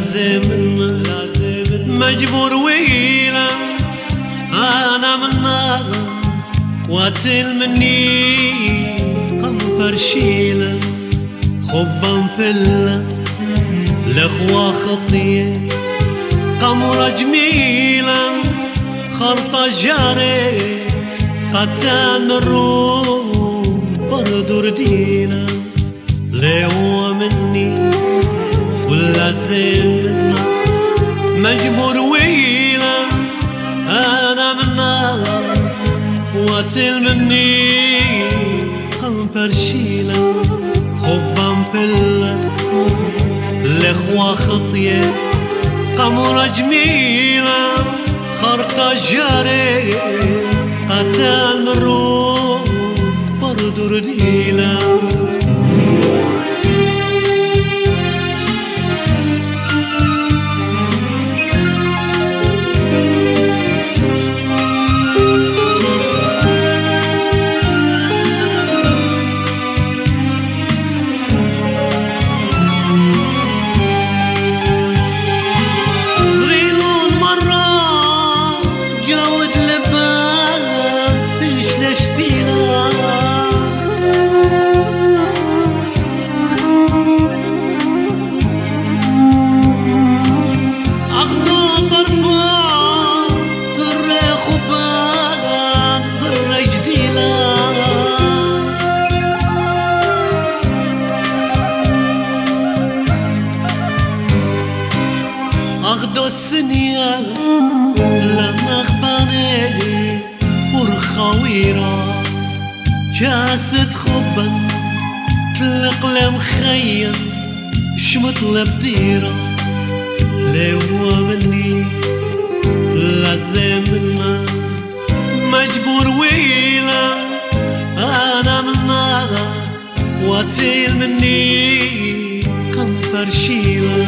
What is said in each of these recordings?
لازم مجبور ويلا أنا منا واتل مني قمبر شيلا خبا فلا الأخوة خطية قمرة جميلة خرطة جاري قتال مروم برد ردينا ليه هو مني ولازم منا مجبور ويلا أنا منا واتل مني قمبر شيلا خبا فلا الأخوة خطية قمرة جميلة خرطة جاري قتال مروم برد رديلة أخدو السنية لما أخباني ورخاويرة جاسد خبا تلقلم خيم شمطلب ديرة ليوا مني لازم منا مجبور ويلا أنا منا واتيل مني قنفر شيلا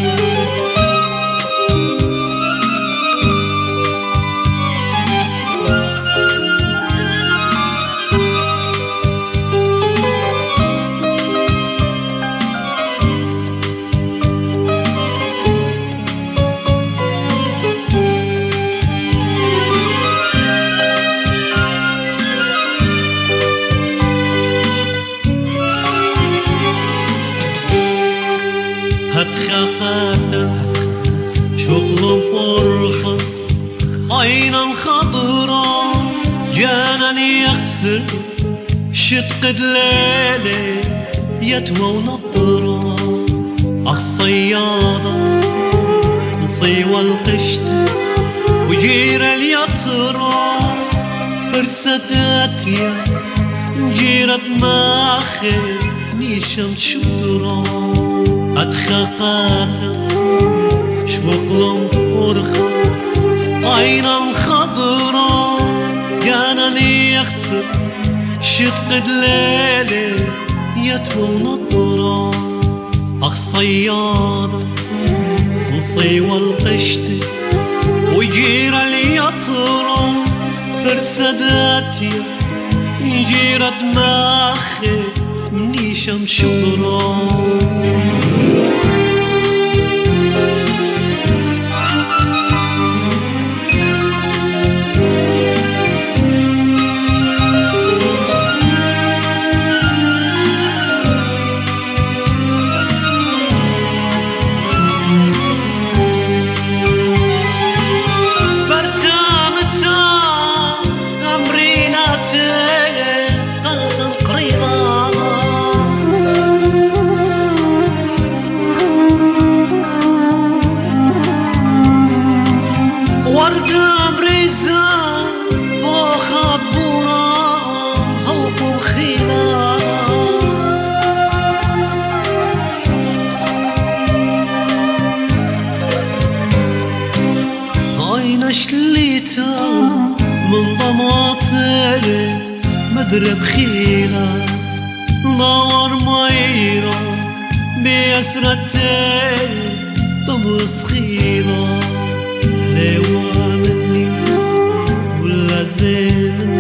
هتخافاتك شغل فرخة عينا خضرا جانني يخسر شتق دلالي يتوى ونطرة أخ صيادة نصيوى القشت وجيرة اليطرة فرسداتيا جيرة ماخر ميشم شدرة أدخاقاتا شوقلم أرخا عينا خضرا جانني يخسر شتق دلالي يتوى ونطرة أخ صيادة نصيوى القشت وجيرة اليطرة فرسداتيا جيرة ماخي مني شمشورة ورقة بريزة وخط برام هوب وخيلة عين شليتها من ضماطلي مدرب خيلة نار ميرة بيسرتي طمس خيلة ليوا مني ولازم